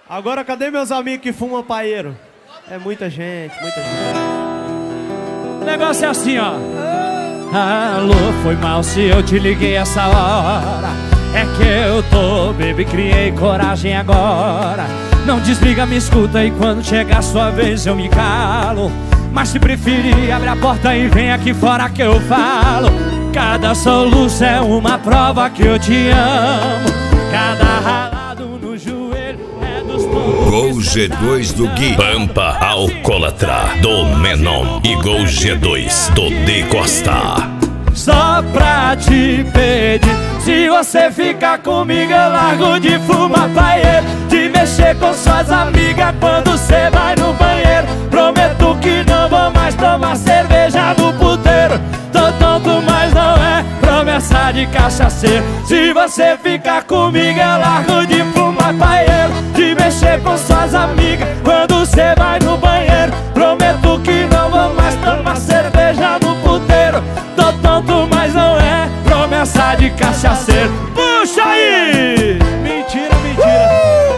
Agora cadê meus amigos que fumam paeiro? É muita gente, muita gente. O negócio é assim, ó. Alô, foi mal se eu te liguei essa hora. É que eu tô, baby, criei coragem agora. Não desliga, me escuta e quando chegar a sua vez eu me calo. Mas se preferir, abre a porta e vem aqui fora que eu falo. Cada soluço é uma prova que eu te amo. Cada ralado no joelho é dos tombos. Gol G2 do Gui, Pampa Alcoólatra do Menon e Gol G2 do D Costa. Só pra te pedir, se você ficar comigo eu largo de fumar paeiro, de mexer com suas amigas quando cê vai no banheiro. Prometo que não vou mais tomar cerveja no puteiro. Tô tonto, mas não é promessa de cachaceiro. Se você ficar comigo eu largo de fumar paeiro, de mexer com suas amigas quando cê vai no banheiro. Prometo que não vou mais tomar cerveja no puteiro. Tô tonto, mas não é promessa de cachaceiro. Puxa aí! Mentira, mentira.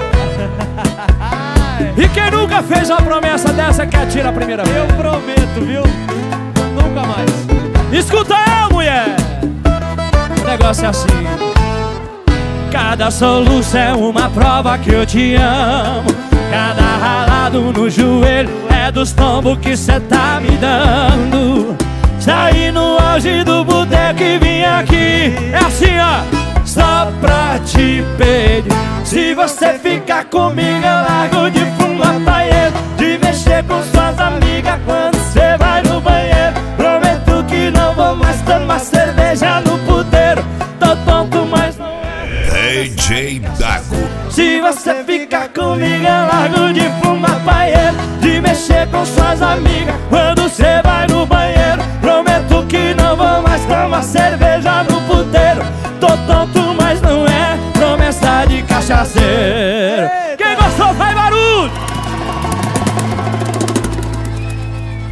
E quem nunca fez uma promessa dessa que atira a primeira vez? Eu prometo, viu? Nunca mais. Escuta eu, mulher! O negócio é assim. Cada soluço é uma prova que eu te amo. Cada ralado no joelho é dos tombos que cê tá me dando. Saí no auge do boteco e vim aqui. É assim, ó. Só pra te pedir, se você ficar comigo eu largo de fumar paeiro, de mexer com suas amigas quando cê vai no banheiro. Prometo que não vou mais tomar cerveja no puteiro. Tô tonto, mas não é DJ Dago. Se você ficar comigo eu largo de fumar paeiro, de mexer com suas amigas quando cê vai no banheiro. Prometo que não vou mais tomar cerveja no puteiro. Tô tonto, mas não é promessa de cachaceiro.